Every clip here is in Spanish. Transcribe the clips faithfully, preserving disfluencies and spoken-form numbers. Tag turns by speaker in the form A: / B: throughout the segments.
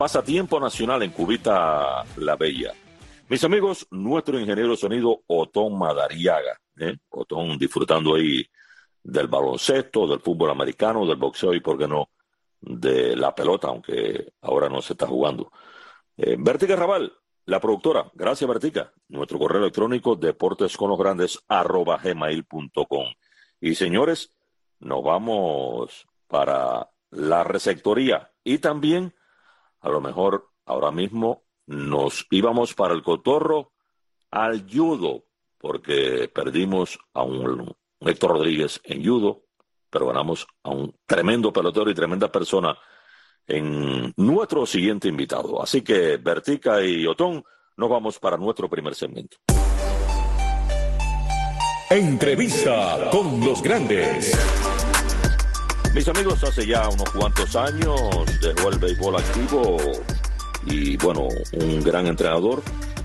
A: Pasatiempo nacional en Cubita La Bella. Mis amigos, nuestro ingeniero de sonido, Otón Madariaga. ¿eh? Otón disfrutando ahí del baloncesto, del fútbol americano, del boxeo y, por qué no, de la pelota, aunque ahora no se está jugando. Eh, Bertica Raval, la productora. Gracias, Bertica. Nuestro correo electrónico, deportesconlosgrandes, arroba gmail punto com. Y, señores, nos vamos para la receptoría y también, a lo mejor, ahora mismo nos íbamos para el cotorro al judo, porque perdimos a un, un Héctor Rodríguez en judo, pero ganamos a un tremendo pelotero y tremenda persona en nuestro siguiente invitado. Así que, Bertica y Otón, nos vamos para nuestro primer segmento.
B: Entrevista con los grandes.
A: Mis amigos, hace ya unos cuantos años dejó el béisbol activo y, bueno, un gran entrenador,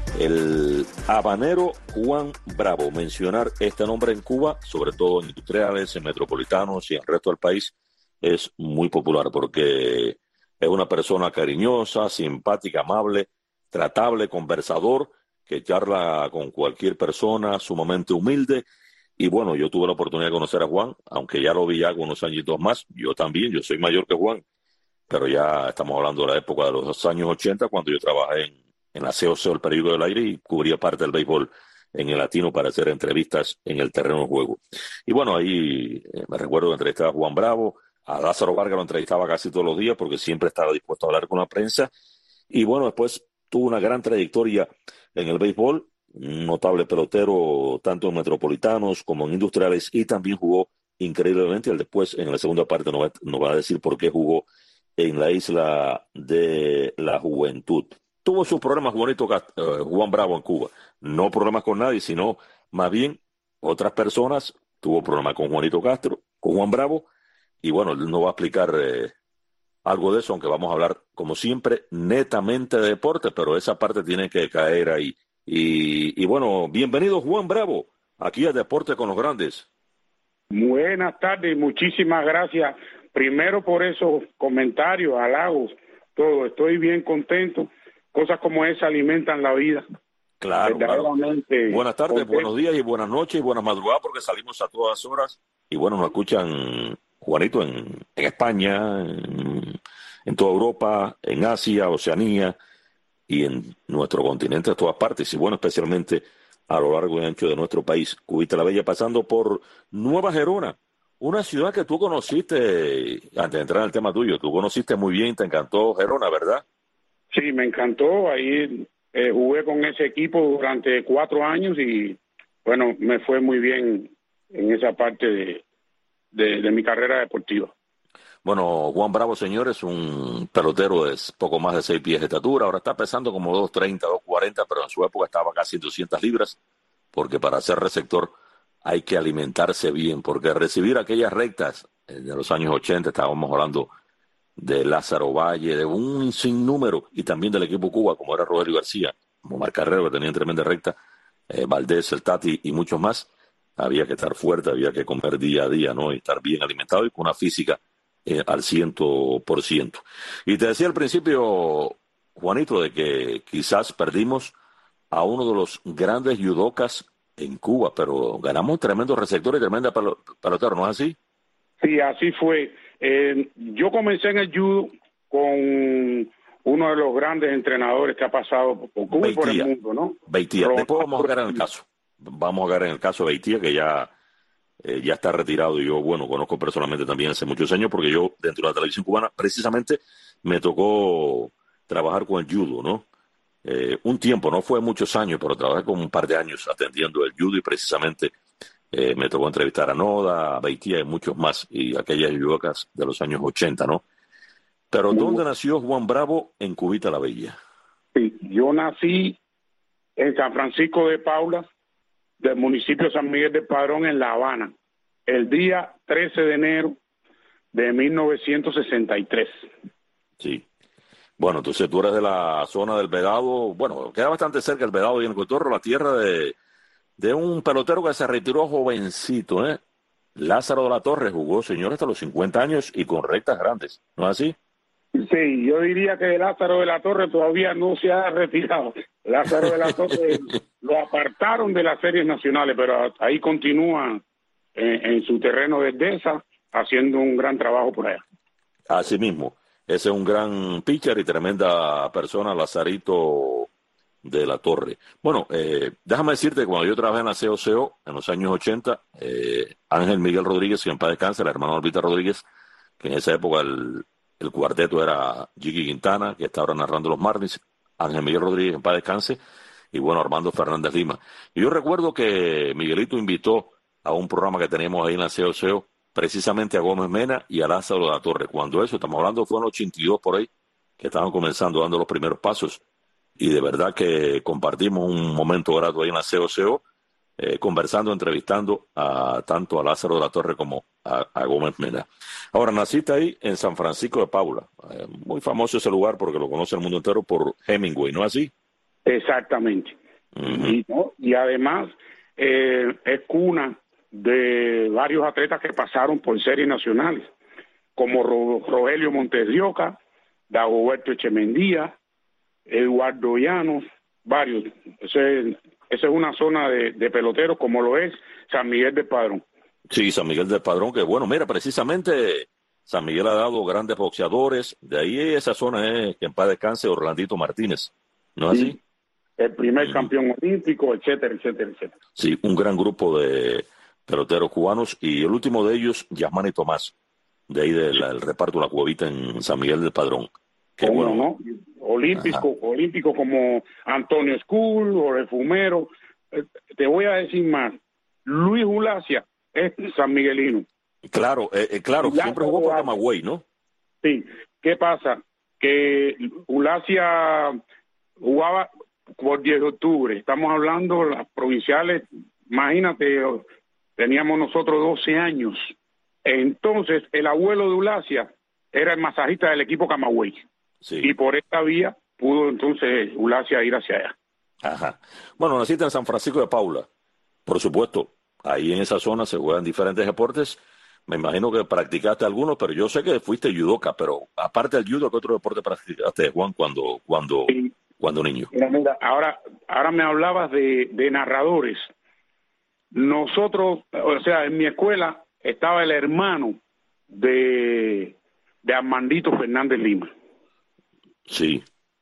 A: el habanero Juan Bravo. Mencionar este nombre en Cuba, sobre todo en industriales, en metropolitanos y en el resto del país, es muy popular porque es una persona cariñosa, simpática, amable, tratable, conversador, que charla con cualquier persona, sumamente humilde. Y bueno, yo tuve la oportunidad de conocer a Juan, aunque ya lo vi ya con unos añitos más. Yo también, yo soy mayor que Juan, pero ya estamos hablando de la época de los años ochenta, cuando yo trabajé en, en la C O C, el Periódico del Aire, y cubría parte del béisbol en el Latino para hacer entrevistas en el terreno de juego. Y bueno, ahí eh, me recuerdo que entrevistaba a Juan Bravo, a Lázaro Vargas lo entrevistaba casi todos los días porque siempre estaba dispuesto a hablar con la prensa. Y bueno, después tuvo una gran trayectoria en el béisbol, un notable pelotero tanto en metropolitanos como en industriales, y también jugó increíblemente. Él después, en la segunda parte, nos va, nos va a decir por qué jugó en la Isla de la Juventud. Tuvo sus problemas, Juanito, uh, Juan Bravo, en Cuba. No problemas con nadie, sino más bien otras personas. Tuvo problemas con Juanito Castro, con Juan Bravo, y bueno, él nos va a explicar eh, algo de eso, aunque vamos a hablar, como siempre, netamente de deporte, pero esa parte tiene que caer ahí. Y, y bueno, bienvenido Juan Bravo, aquí a Deporte con los Grandes.
C: Buenas tardes y muchísimas gracias, primero por esos comentarios, halagos, todo. Estoy bien contento, cosas como esa alimentan la vida.
A: Claro, claro. Buenas tardes,
C: contento.
A: Buenos días y buenas noches y buenas madrugadas, porque salimos a todas horas. Y bueno, nos escuchan, Juanito, en, en España, en, en toda Europa, en Asia, Oceanía y en nuestro continente, de todas partes, y bueno, especialmente a lo largo y ancho de nuestro país, Cubita La Bella, pasando por Nueva Gerona, una ciudad que tú conociste, antes de entrar en el tema tuyo, tú conociste muy bien, te encantó Gerona, ¿verdad?
C: Sí, me encantó, ahí eh, jugué con ese equipo durante cuatro años y bueno, me fue muy bien en esa parte de, de, de mi carrera deportiva.
A: Bueno, Juan Bravo, señores, un pelotero de poco más de seis pies de estatura. Ahora está pesando como dos treinta, dos cuarenta, pero en su época estaba casi doscientas libras, porque para ser receptor hay que alimentarse bien, porque recibir aquellas rectas de los años ochenta, estábamos hablando de Lázaro Valle, de un sinnúmero, y también del equipo Cuba, como era Rogelio García, como Omar Carrero, que tenía tremenda recta, eh, Valdés, el Tati y muchos más. Había que estar fuerte, había que comer día a día, ¿no? Y estar bien alimentado y con una física Eh, al ciento por ciento. Y te decía al principio, Juanito, de que quizás perdimos a uno de los grandes judocas en Cuba, pero ganamos un tremendo receptor y tremenda pelotero, ¿no es así?
C: Sí, así fue. Eh, yo comencé en el judo con uno de los grandes entrenadores que ha pasado por Cuba y por el mundo, ¿no?
A: Beitía. Después vamos a jugar en el caso. Vamos a jugar en el caso de Beitía, que ya... Eh, ya está retirado, y yo, bueno, conozco personalmente también hace muchos años, porque yo, dentro de la televisión cubana, precisamente me tocó trabajar con el judo, ¿no? Eh, un tiempo, no fue muchos años, pero trabajé con un par de años atendiendo el judo, y precisamente eh, me tocó entrevistar a Noda, a Beitía y muchos más, y aquellas judocas de los años ochenta, ¿no? Pero
C: Muy
A: ¿dónde
C: bueno.
A: nació Juan Bravo? En Cubita La Bella.
C: Sí, yo nací en San Francisco de Paula, del municipio de San Miguel del Padrón, en La Habana, el día trece de enero de mil novecientos sesenta y tres.
A: Sí. Bueno, entonces tú eres de la zona del Vedado, bueno, queda bastante cerca el Vedado y en el Cotorro, la tierra de, de un pelotero que se retiró jovencito, ¿eh? Lázaro de la Torre jugó, señor, hasta los cincuenta años y con rectas grandes, ¿no es así?
C: Sí, yo diría que Lázaro de la Torre todavía no se ha retirado. Lázaro de la Torre lo apartaron de las series nacionales, pero ahí continúa en, en su terreno de Deza haciendo un gran trabajo por allá.
A: Así mismo, ese es un gran pitcher y tremenda persona, Lazarito de la Torre. Bueno, eh, déjame decirte que cuando yo trabajé en la C O C O en los años ochenta, eh, Ángel Miguel Rodríguez, que en paz descanse, el hermano de Albita Rodríguez, que en esa época el, el cuarteto era Jiki Quintana, que está ahora narrando los Marlins, Ángel Miguel Rodríguez, en paz descanse, y bueno, Armando Fernández Lima. Y yo recuerdo que Miguelito invitó a un programa que teníamos ahí en la C O C O, precisamente a Gómez Mena y a Lázaro de la Torre. Cuando eso, estamos hablando, fue en el ochenta y dos por ahí, que estaban comenzando, dando los primeros pasos. Y de verdad que compartimos un momento grato ahí en la C O C O, eh, conversando, entrevistando a tanto a Lázaro de la Torre como a, a Gómez Mena. Ahora, naciste ahí en San Francisco de Paula. Eh, muy famoso ese lugar porque lo conoce el mundo entero por Hemingway, ¿no es así?
C: Exactamente. Uh-huh. y, ¿no? y además eh, es cuna de varios atletas que pasaron por series nacionales, como Ro- Rogelio Montes de Oca, Dagoberto Echemendía, Eduardo Llanos, varios. Ese, esa es una zona de, de peloteros como lo es San Miguel del Padrón.
A: Sí, San Miguel del Padrón, que bueno, mira, precisamente San Miguel ha dado grandes boxeadores, de ahí esa zona es que en paz descanse Orlandito Martínez, ¿no es
C: sí,
A: así?
C: El primer
A: Mm.
C: campeón olímpico, etcétera, etcétera, etcétera.
A: Sí, un gran grupo de peloteros cubanos y el último de ellos, Yasmani Tomás, de ahí del el reparto La Cuevita en San Miguel del Padrón. Que
C: ¿Cómo
A: bueno,
C: no? Olímpico, olímpico como Antonio School, Jorge Fumero. Eh, Te voy a decir más. Luis Ulacia es San Miguelino.
A: claro, eh, eh, claro,
C: Ya,
A: siempre jugó por Camagüey, ¿no?
C: Sí. ¿Qué pasa? Que Ulacia jugaba por diez de octubre. Estamos hablando las provinciales, imagínate, teníamos nosotros doce años. Entonces, el abuelo de Ulacia era el masajista del equipo Camagüey.
A: Sí.
C: Y por esta vía pudo entonces Ulacia ir hacia allá.
A: Ajá. Bueno, naciste en San Francisco de Paula. Por supuesto, ahí en esa zona se juegan diferentes deportes. Me imagino que practicaste algunos, pero yo sé que fuiste judoka, pero aparte del judo, ¿qué otro deporte practicaste, Juan, cuando cuando
C: Sí.
A: cuando niño?
C: Mira, mira, ahora, ahora me hablabas de, de narradores. Nosotros, o sea, en mi escuela estaba el hermano de, de Armandito Fernández Lima.
A: Sí.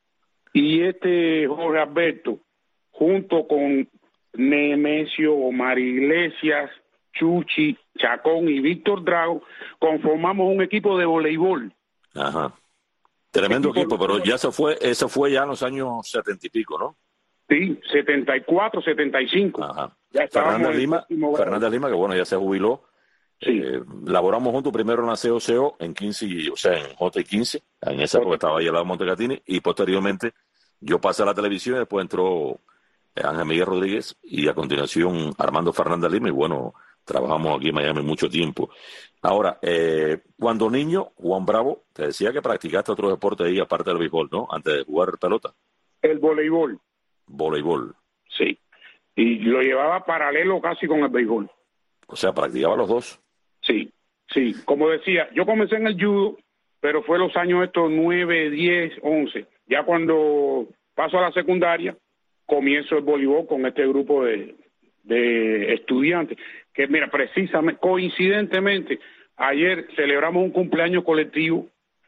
C: Y este Jorge Alberto, junto con Nemesio, Omar Iglesias, Chuchi, Chacón y Víctor Drago, conformamos un equipo de voleibol.
A: Ajá. Tremendo equipo, pero ya se fue, eso fue ya en los años setenta y pico, ¿no?
C: Sí, setenta y cuatro, setenta y cinco.
A: Ajá.
C: Ya
A: Fernández Lima, Fernández Lima, que bueno, ya se jubiló.
C: Sí.
A: Eh, laboramos juntos primero en la C O C O en quince, o sea, en J quince, en esa época estaba ahí al lado de Montecatini, y posteriormente yo pasé a la televisión y después entró Ángel Miguel Rodríguez y a continuación Armando Fernández Lima, y bueno, trabajamos aquí en Miami mucho tiempo. Ahora, eh, cuando niño, Juan Bravo, te decía que practicaste otro deporte ahí aparte del béisbol, ¿no? Antes de jugar pelota.
C: El voleibol.
A: Voleibol.
C: Sí. Y lo llevaba paralelo casi con el béisbol.
A: O sea, practicaba los dos.
C: Sí, sí. Como decía, yo comencé en el judo, pero fue los años estos nueve, diez, once. Ya cuando paso a la secundaria, comienzo el voleibol con este grupo de, de estudiantes. Que mira, precisamente, coincidentemente, ayer celebramos un cumpleaños colectivo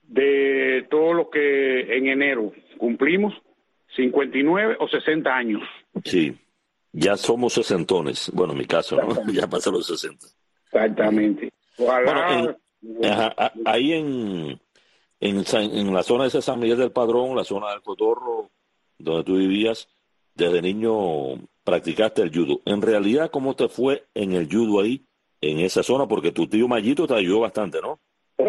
C: de todos los que en enero cumplimos cincuenta y nueve o sesenta años.
A: Sí, ya somos sesentones. Bueno, en mi caso, ¿no? Ya pasé los sesenta.
C: Exactamente. Ojalá...
A: Bueno, en, ajá, ahí en, en, en la zona de San Miguel del Padrón, la zona del Cotorro, donde tú vivías, desde niño practicaste el judo. En realidad, ¿cómo te fue en el judo ahí, en esa zona? Porque tu tío Mayito te ayudó bastante, ¿no?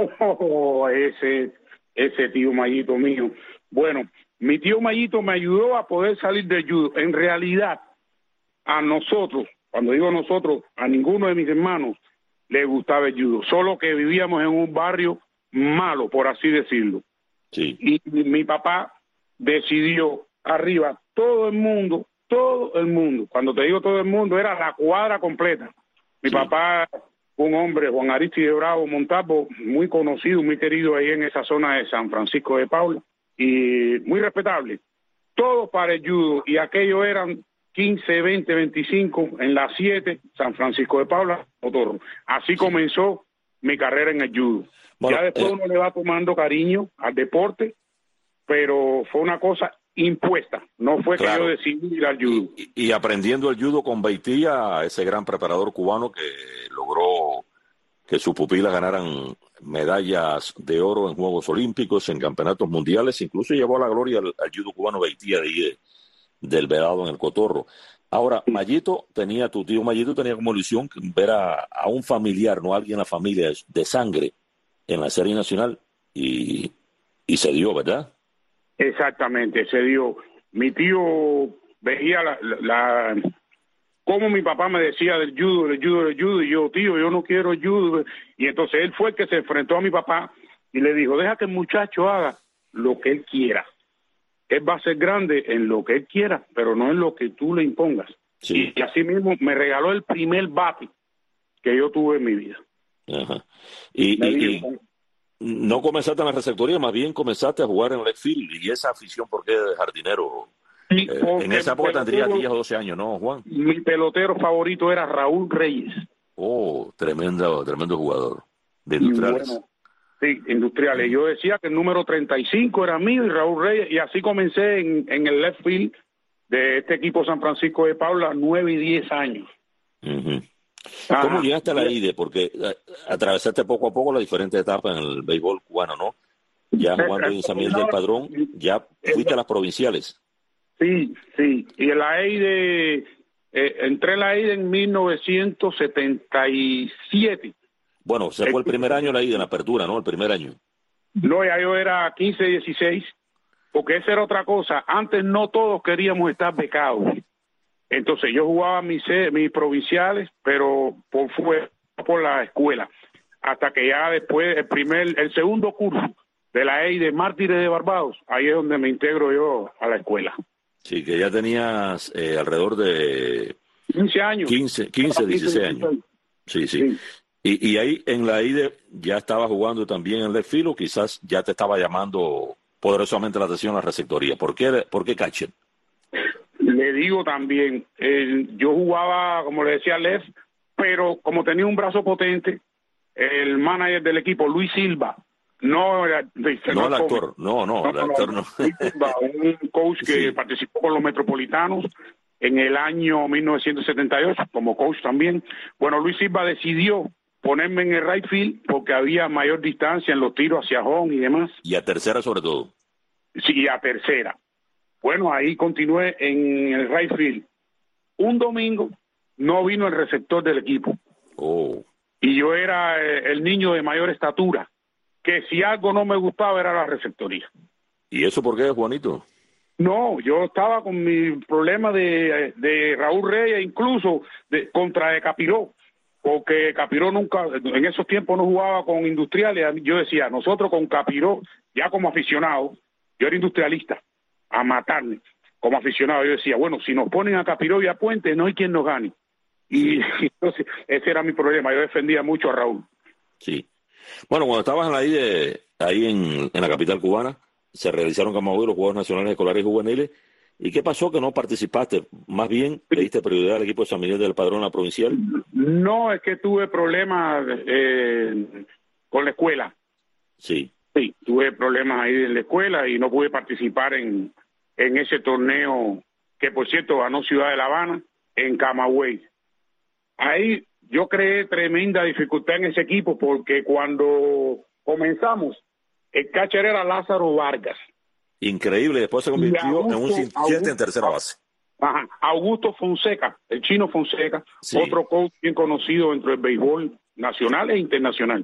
C: Oh, ese, ese tío Mayito mío. Bueno, mi tío Mayito me ayudó a poder salir del judo. En realidad, a nosotros, cuando digo nosotros, a ninguno de mis hermanos le gustaba el judo, solo que vivíamos en un barrio malo, por así decirlo.
A: Sí.
C: Y mi, mi papá decidió arriba, todo el mundo, todo el mundo, cuando te digo todo el mundo, era la cuadra completa. Mi
A: Sí.
C: papá un hombre, Juan Aristide Bravo Montalvo, muy conocido, muy querido ahí en esa zona de San Francisco de Paula, y muy respetable. Todo para el judo, y aquello eran quince, veinte, veinticinco, en las siete, San Francisco de Paula, Cotorro. Así sí. Comenzó mi carrera en el judo. Bueno, ya después eh... uno le va tomando cariño al deporte, pero fue una cosa impuesta, no fue claro. Que yo decidí ir al judo.
A: Y, y, y aprendiendo el judo con Beitía, ese gran preparador cubano que logró que sus pupilas ganaran medallas de oro en Juegos Olímpicos, en campeonatos mundiales, incluso llevó a la gloria al, al judo cubano Beitía de, de, del Vedado en el Cotorro. Ahora, Mayito tenía, tu tío Mayito tenía como ilusión ver a, a un familiar, no a alguien en la familia de sangre, en la serie nacional, y, y se dio, ¿verdad?
C: Exactamente, se dio. Mi tío veía la, la, la como mi papá me decía del judo, del judo, del judo, y yo, tío, yo no quiero judo. Y entonces él fue el que se enfrentó a mi papá y le dijo, deja que el muchacho haga lo que él quiera. Él va a ser grande en lo que él quiera, pero no en lo que tú le impongas. Sí. Y así mismo me regaló el primer bate que yo tuve en mi vida.
A: Ajá. Y, y, y no comenzaste en la receptoría, más bien comenzaste a jugar en left field, y esa afición, ¿por qué de jardinero? Sí, eh, en esa época tendría diez o doce años, ¿no, Juan?
C: Mi pelotero favorito era Raúl Reyes.
A: Oh, tremendo, tremendo jugador de Industriales.
C: Bueno, sí, Industriales. Yo decía que el número treinta y cinco era mío y Raúl Reyes, y así comencé en, en el left field de este equipo San Francisco de Paula, nueve y diez años.
A: Uh-huh. ¿Cómo llegaste a la I D E? Porque atravesaste poco a poco las diferentes etapas en el béisbol cubano, ¿no? Ya jugando en San Miguel del Padrón, ya fuiste a las provinciales.
C: Sí, sí. Y en la I D E, eh, entré en la I D E en mil novecientos setenta y siete.
A: Bueno, se fue el primer año la I D E en la apertura, ¿no? El primer año.
C: No, ya yo era quince, dieciséis, porque esa era otra cosa. Antes no todos queríamos estar becados. Entonces yo jugaba mis, mis provinciales, pero por fuera, por la escuela, hasta que ya después, el primer, el segundo curso de la E I de Mártires de Barbados, ahí es donde me integro yo a la escuela.
A: Sí, que ya tenías eh, alrededor de
C: quince años.
A: quince, quince, dieciséis años. Sí, sí. sí. Y, y ahí en la I D E ya estaba jugando también en left field, o quizás ya te estaba llamando poderosamente la atención la receptoría. ¿Por qué, por qué catcher?
C: Le digo también, eh, yo jugaba, como le decía, left, pero como tenía un brazo potente, el manager del equipo, Luis Silva, no era...
A: No el actor, no, no, no, el actor no.
C: Luis Silva, un coach que sí. participó con los Metropolitanos en el año mil novecientos setenta y ocho, como coach también. Bueno, Luis Silva decidió ponerme en el right field porque había mayor distancia en los tiros hacia home y demás.
A: Y a tercera sobre todo.
C: Sí, a tercera. Bueno, ahí continué en el right field. Un domingo no vino el receptor del equipo.
A: Oh.
C: Y yo era el niño de mayor estatura, que si algo no me gustaba era la receptoría.
A: ¿Y eso por qué, Juanito?
C: No, yo estaba con mi problema de, de Raúl Reyes, incluso de, contra de Capiró, porque Capiró nunca, en esos tiempos no jugaba con Industriales. Yo decía, nosotros con Capiró, ya como aficionado, yo era industrialista, a matarme como aficionado. Yo decía, bueno, si nos ponen a Capiró y a Puente, no hay quien nos gane. Y entonces ese era mi problema. Yo defendía mucho a Raúl.
A: Sí. Bueno, cuando estabas ahí, de, ahí en, en la capital cubana, se realizaron como los Juegos Nacionales Escolares y Juveniles. ¿Y qué pasó que no participaste? Más bien, ¿le diste prioridad al equipo de San Miguel del Padrón, la provincial?
C: No, es que tuve problemas eh, con la escuela.
A: Sí.
C: Sí, tuve problemas ahí en la escuela y no pude participar en, en ese torneo que, por cierto, ganó Ciudad de La Habana en Camagüey. Ahí yo creé tremenda dificultad en ese equipo porque cuando comenzamos, el catcher era Lázaro Vargas.
A: Increíble, después se convirtió Augusto, en un siete en tercera base.
C: Ajá, Augusto Fonseca, el chino Fonseca, sí. Otro coach bien conocido dentro del béisbol nacional e internacional.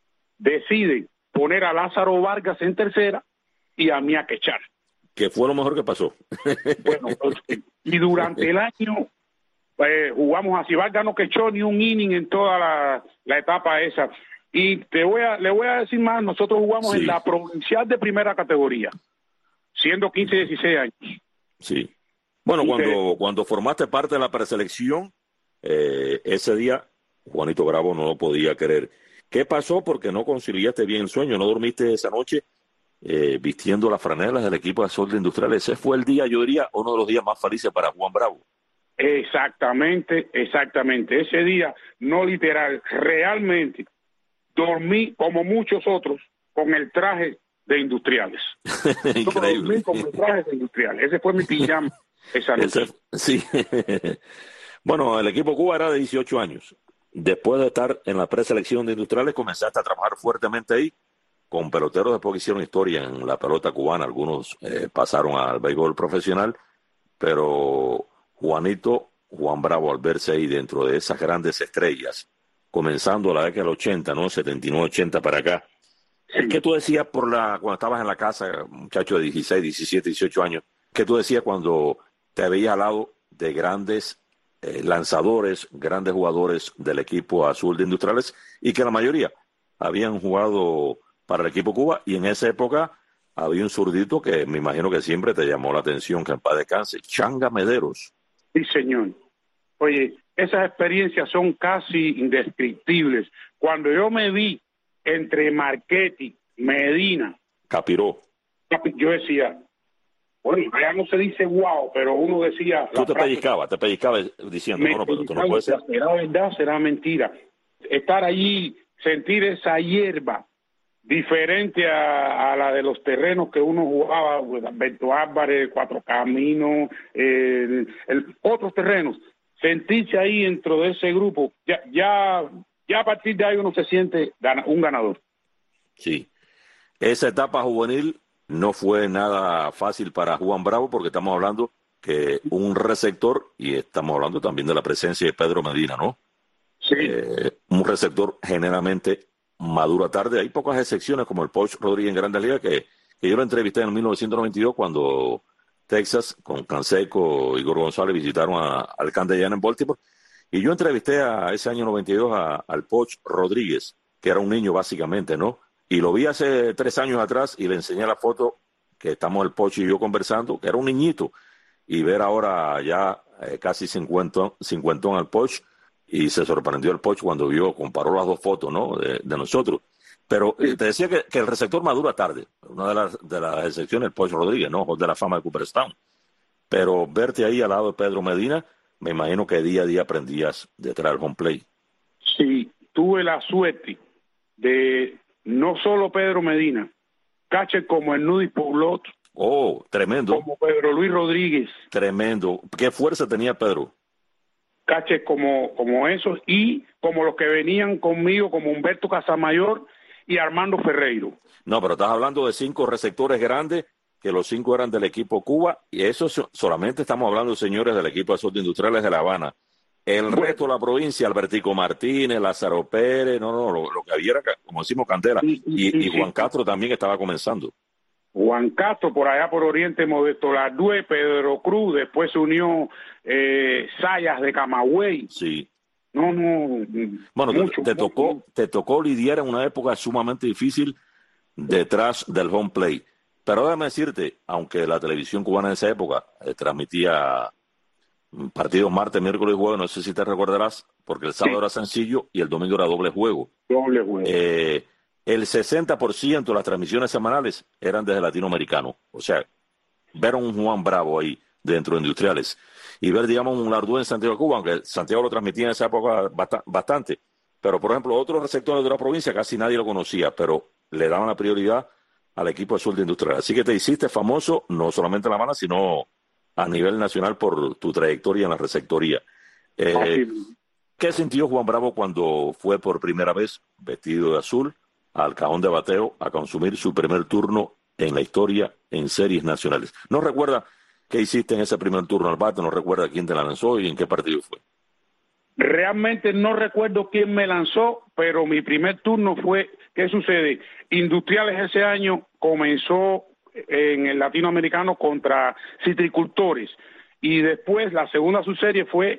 C: Decide poner a Lázaro Vargas en tercera y a mí a quechar.
A: Que fue lo mejor que pasó.
C: Bueno, y durante el año eh, jugamos así. Vargas no quechó ni un inning en toda la, la etapa esa. Y te voy a, le voy a decir más, nosotros jugamos sí. en la provincial de primera categoría, siendo quince, dieciséis años.
A: Sí. Bueno, cuando, cuando formaste parte de la preselección, eh, ese día Juanito Bravo no lo podía creer. ¿Qué pasó? Porque no conciliaste bien el sueño, no dormiste esa noche eh, vistiendo las franelas del equipo de Azul de Industriales. Ese fue el día, yo diría, uno de los días más felices para Juan Bravo.
C: Exactamente, exactamente. Ese día, no literal, realmente dormí como muchos otros con el traje de Industriales.
A: Increíble.
C: Dormí con el traje de Industriales. Ese fue mi pijama esa noche.
A: Ese, sí. Bueno, el equipo Cuba era de dieciocho años. Después de estar en la preselección de Industriales, comenzaste a trabajar fuertemente ahí con peloteros después que hicieron historia en la pelota cubana. Algunos eh, pasaron al béisbol profesional, pero Juanito, Juan Bravo, al verse ahí dentro de esas grandes estrellas, comenzando la década del ochenta, ¿no? setenta y nueve, ochenta para acá. Sí. ¿Qué tú decías por la cuando estabas en la casa, muchacho de dieciséis, diecisiete, dieciocho años? ¿Qué tú decías cuando te veías al lado de grandes eh, lanzadores, grandes jugadores del equipo Azul de Industriales y que la mayoría habían jugado para el equipo Cuba, y en esa época había un zurdito que me imagino que siempre te llamó la atención, que en paz descanse, Changa Mederos?
C: Sí, señor. Oye, esas experiencias son casi indescriptibles. Cuando yo me vi entre Marchetti, Medina,
A: Capiró,
C: yo decía, bueno, ya no se dice wow, pero uno decía...
A: Tú te pellizcabas, te pellizcabas diciendo, no, no, pero tú no puedes ser.
C: ¿Será verdad, será mentira? Estar allí, sentir esa hierba diferente a, a la de los terrenos que uno jugaba, pues, Alberto Álvarez, Cuatro Caminos, eh, el, otros terrenos, sentirse ahí dentro de ese grupo, ya, ya, ya a partir de ahí uno se siente gana, un ganador.
A: Sí, esa etapa juvenil no fue nada fácil para Juan Bravo, porque estamos hablando que un receptor, y estamos hablando también de la presencia de Pedro Medina, ¿no?
C: Sí.
A: Eh, un receptor generalmente madura tarde. Hay pocas excepciones, como el Poch Rodríguez en Grandes Ligas, que, que yo lo entrevisté en mil novecientos noventa y dos cuando Texas, con Canseco y Igor González, visitaron a, al Candellano en Baltimore. Y yo entrevisté a ese año noventa y dos a, al Poch Rodríguez, que era un niño básicamente, ¿no? Y lo vi hace tres años atrás y le enseñé la foto que estamos el Poch y yo conversando, que era un niñito. Y ver ahora ya eh, casi cincuenta, cincuentón al Poch, y se sorprendió el Poch cuando vio, comparó las dos fotos, ¿no? De, de nosotros. Pero eh, te decía que, que el receptor madura tarde. Una de las, de las excepciones, el Poch Rodríguez, ¿no? Hall de la fama de Cooperstown. Pero verte ahí al lado de Pedro Medina, me imagino que día a día aprendías detrás del home play.
C: Sí, tuve la suerte de no solo Pedro Medina, catcher como el Nudis Poulot.
A: Oh, tremendo.
C: Como Pedro Luis Rodríguez.
A: Tremendo. ¿Qué fuerza tenía Pedro?
C: Caches como, como esos, y como los que venían conmigo, como Humberto Casamayor y Armando Ferreiro.
A: No, pero estás hablando de cinco receptores grandes, que los cinco eran del equipo Cuba, y eso solamente estamos hablando, señores, del equipo Azul de Industriales de La Habana. El bueno, resto de la provincia, Albertico Martínez, Lázaro Pérez, no, no, lo, lo que había era, como decimos, Candela, y, y, y, y Juan sí. Castro también estaba comenzando.
C: Juan Castro, por allá por Oriente, Modesto Lardue, Pedro Cruz, después se unió eh, Sayas de Camagüey.
A: Sí.
C: No, no.
A: Bueno,
C: mucho,
A: te, te,
C: mucho.
A: Tocó, te tocó lidiar en una época sumamente difícil detrás del home play. Pero déjame decirte, aunque la televisión cubana en esa época eh, transmitía partidos martes, miércoles y jueves, no sé si te recordarás, porque el sábado sí. era sencillo y el domingo era doble juego.
C: Doble juego.
A: Eh, el sesenta por ciento de las transmisiones semanales eran desde latinoamericano. O sea, ver a un Juan Bravo ahí dentro de Industriales y ver, digamos, un Lardú en Santiago de Cuba, aunque Santiago lo transmitía en esa época bastante. Pero, por ejemplo, otros receptores de la provincia casi nadie lo conocía, pero le daban la prioridad al equipo Azul de Industriales. Así que te hiciste famoso, no solamente en La Habana, sino a nivel nacional por tu trayectoria en la receptoría. Eh, ¿Qué sintió Juan Bravo cuando fue por primera vez vestido de azul al cajón de bateo a consumir su primer turno en la historia en series nacionales? ¿No recuerda qué hiciste en ese primer turno al bate? ¿No recuerda quién te la lanzó y en qué partido fue?
C: Realmente no recuerdo quién me lanzó, pero mi primer turno fue, ¿qué sucede? Industriales ese año comenzó en el latinoamericano contra citricultores, y después la segunda subserie fue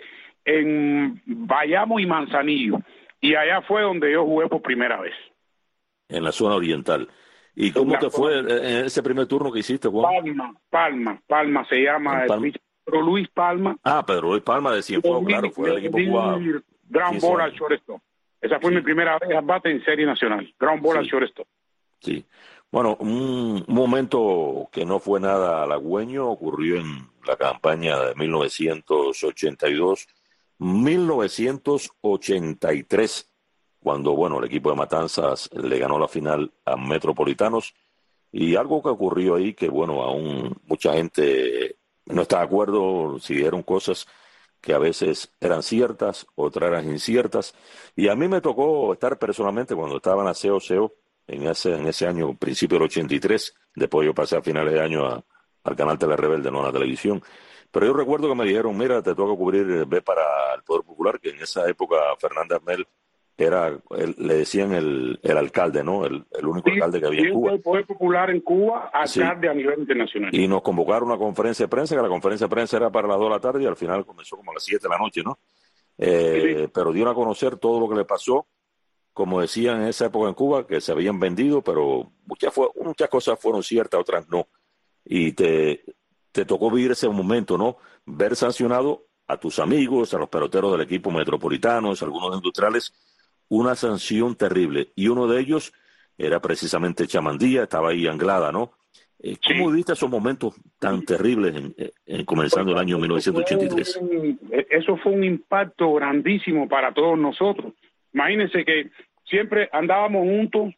C: en Bayamo y Manzanillo, y allá fue donde yo jugué por primera vez.
A: En la zona oriental. ¿Y cómo te fue en ese primer turno que hiciste, Juan?
C: Palma, Palma, Palma se llama,
A: Palma.
C: el Pedro Luis Palma.
A: Ah, Pedro Luis Palma de Cienfuegos, claro, fue del equipo cubano.
C: ground ball al shortstop. Esa fue
A: sí.
C: mi primera vez al bate en Serie Nacional, ground ball sí. al shortstop.
A: Sí. Bueno, un momento que no fue nada halagüeño ocurrió en la campaña de mil novecientos ochenta y dos, mil novecientos ochenta y tres, cuando, bueno, el equipo de Matanzas le ganó la final a Metropolitanos, y algo que ocurrió ahí que, bueno, aún mucha gente no está de acuerdo, si dijeron cosas que a veces eran ciertas, otras eran inciertas, y a mí me tocó estar personalmente cuando estaba en la C O C O, en ese, en ese año, principio del ochenta y tres, después yo pasé a finales de año a, al canal Tele Rebelde, no a la televisión, pero yo recuerdo que me dijeron, mira, te toca cubrir, ve para el Poder Popular, que en esa época Fernández Mel era, él, le decían el, el alcalde, ¿no? El, el único sí, alcalde que había en Cuba.
C: El Poder Popular en Cuba, alcalde sí. a nivel internacional.
A: Y nos convocaron a una conferencia de prensa, que la conferencia de prensa era para las dos de la tarde y al final comenzó como a las siete de la noche, ¿no? Eh, sí. Pero dieron a conocer todo lo que le pasó, como decían en esa época en Cuba, que se habían vendido, pero muchas, fue, muchas cosas fueron ciertas, otras no. Y te, te tocó vivir ese momento, ¿no? Ver sancionado a tus amigos, a los peloteros del equipo Metropolitanos, algunos industriales, una sanción terrible. Y uno de ellos era precisamente Chamandía, estaba ahí Anglada, ¿no? Eh, ¿Cómo sí. viste esos momentos tan terribles en, en comenzando el año mil novecientos ochenta y tres?
C: Eso fue un impacto grandísimo para todos nosotros. Imagínense que siempre andábamos juntos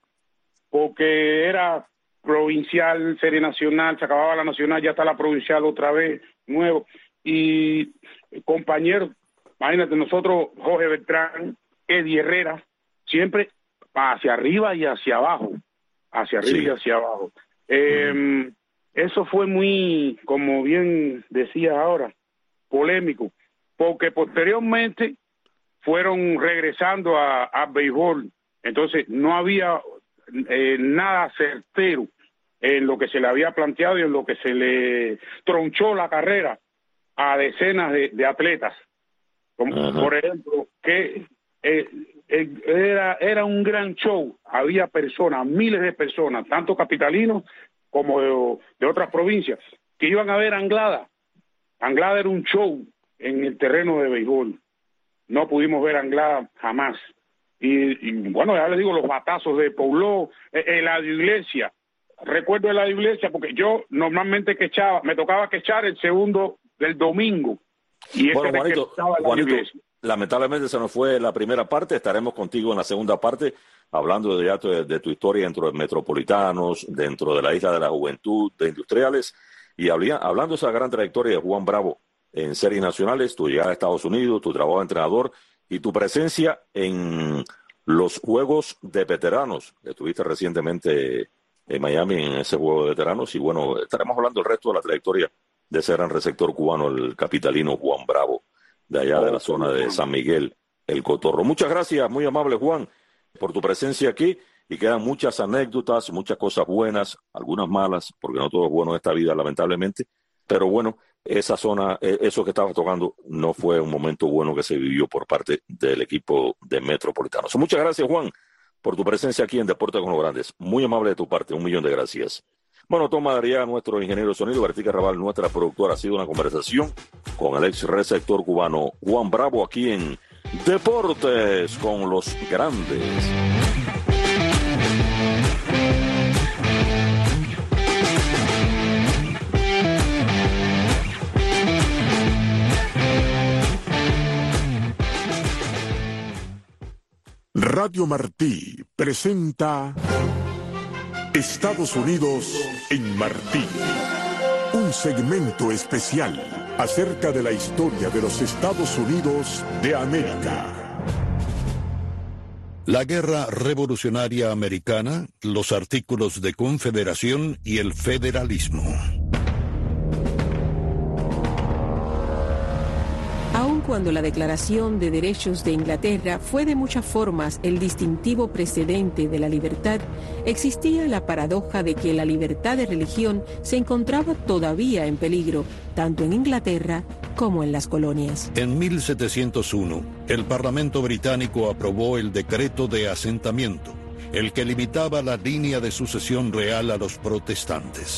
C: porque era provincial, Serie Nacional, se acababa la Nacional, ya está la provincial otra vez, nuevo. Y compañeros, imagínate, nosotros, Jorge Beltrán, Eddie Herrera, siempre hacia arriba y hacia abajo, hacia arriba sí. y hacia abajo. Eh, uh-huh. Eso fue muy, como bien decía ahora, polémico, porque posteriormente fueron regresando a, a béisbol, entonces no había eh, nada certero en lo que se le había planteado y en lo que se le tronchó la carrera a decenas de, de atletas, como uh-huh. por ejemplo, que eh, eh, era, era un gran show, había personas, miles de personas, tanto capitalinos como de, de otras provincias, que iban a ver Anglada. Anglada era un show en el terreno de béisbol. No pudimos ver Anglada jamás. Y, y bueno, ya les digo, los batazos de Pauló, Eladio Iglesia. Recuerdo Eladio Iglesia porque yo normalmente quechaba, me tocaba quechar el segundo del domingo. Y ese
A: bueno, Juanito, Juanito,
C: Iglesia.
A: Lamentablemente se nos fue la primera parte, estaremos contigo en la segunda parte, hablando de, de, de tu historia dentro de Metropolitanos, dentro de la Isla de la Juventud, de Industriales, y habría, hablando de esa gran trayectoria de Juan Bravo en series nacionales, tu llegada a Estados Unidos, tu trabajo de entrenador y tu presencia en los Juegos de Veteranos. Estuviste recientemente en Miami en ese Juego de Veteranos y bueno, estaremos hablando del resto de la trayectoria de ese gran receptor cubano, el capitalino Juan Bravo, de allá de la zona de San Miguel, El Cotorro. Muchas gracias, muy amable Juan, por tu presencia aquí y quedan muchas anécdotas, muchas cosas buenas, algunas malas, porque no todo es bueno en esta vida, lamentablemente, pero bueno, esa zona, eso que estabas tocando, no fue un momento bueno que se vivió por parte del equipo de Metropolitanos. Muchas gracias, Juan, por tu presencia aquí en Deportes con los Grandes. Muy amable de tu parte, un millón de gracias. Bueno, toma Daría, nuestro ingeniero de sonido, Bertica Raval, nuestra productora. Ha sido una conversación con el ex receptor cubano Juan Bravo aquí en Deportes con los Grandes.
B: Radio Martí presenta Estados Unidos en Martí, un segmento especial acerca de la historia de los Estados Unidos de América.
D: La Guerra Revolucionaria Americana, los artículos de confederación y el federalismo.
E: Aun cuando la Declaración de Derechos de Inglaterra fue de muchas formas el distintivo precedente de la libertad, existía la paradoja de que la libertad de religión se encontraba todavía en peligro, tanto en Inglaterra como en las colonias.
D: En mil setecientos uno, el Parlamento británico aprobó el Decreto de Asentamiento, el que limitaba la línea de sucesión real a los protestantes.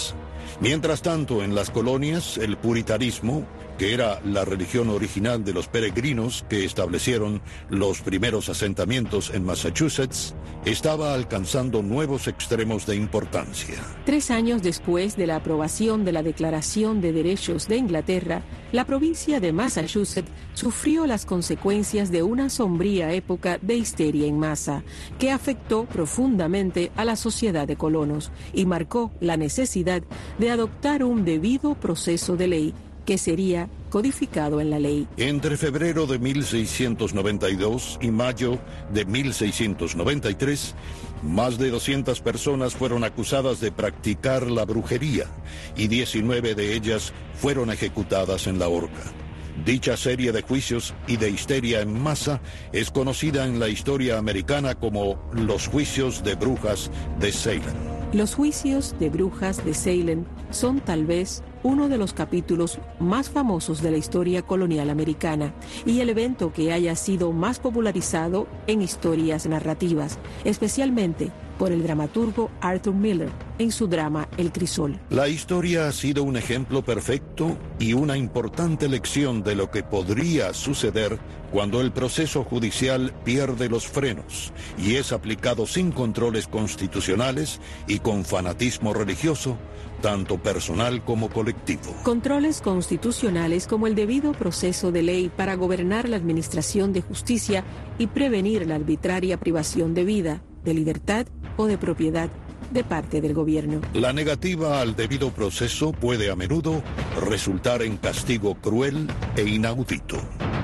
D: Mientras tanto, en las colonias, el puritanismo, que era la religión original de los peregrinos que establecieron los primeros asentamientos en Massachusetts, estaba alcanzando nuevos extremos de importancia.
E: Tres años después de la aprobación de la Declaración de Derechos de Inglaterra, la provincia de Massachusetts sufrió las consecuencias de una sombría época de histeria en masa, que afectó profundamente a la sociedad de colonos y marcó la necesidad de adoptar un debido proceso de ley que sería codificado en la ley.
D: Entre febrero de mil seiscientos noventa y dos y mayo de mil seiscientos noventa y tres, más de doscientas personas fueron acusadas de practicar la brujería y diecinueve de ellas fueron ejecutadas en la horca. Dicha serie de juicios y de histeria en masa es conocida en la historia americana como los juicios de brujas de Salem.
E: Los juicios de brujas de Salem son tal vez uno de los capítulos más famosos de la historia colonial americana y el evento que haya sido más popularizado en historias narrativas, especialmente por el dramaturgo Arthur Miller en su drama El Crisol.
D: La historia ha sido un ejemplo perfecto y una importante lección de lo que podría suceder cuando el proceso judicial pierde los frenos y es aplicado sin controles constitucionales y con fanatismo religioso, tanto personal como colectivo.
E: Controles constitucionales como el debido proceso de ley para gobernar la administración de justicia y prevenir la arbitraria privación de vida, de libertad o de propiedad de parte del gobierno.
D: La negativa al debido proceso puede a menudo resultar en castigo cruel e inaudito.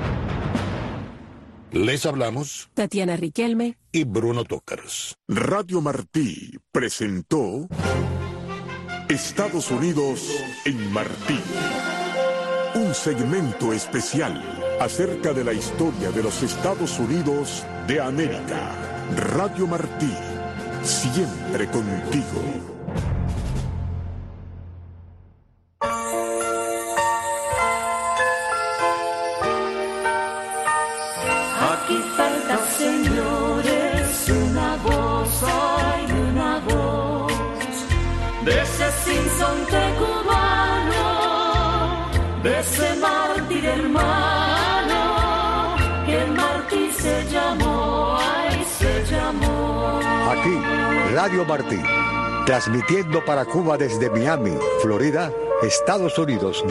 D: Les hablamos
E: Tatiana Riquelme
D: y Bruno Tokars.
B: Radio Martí presentó Estados Unidos en Martí. Un segmento especial acerca de la historia de los Estados Unidos de América. Radio Martí, siempre contigo.
F: Aquí falta, señores, una voz, hay una voz de ese sinsonte cubano, de ese mártir hermano, que el Martí se llamó, ay, se llamó.
G: Aquí, Radio Martí, transmitiendo para Cuba desde Miami, Florida, Estados Unidos.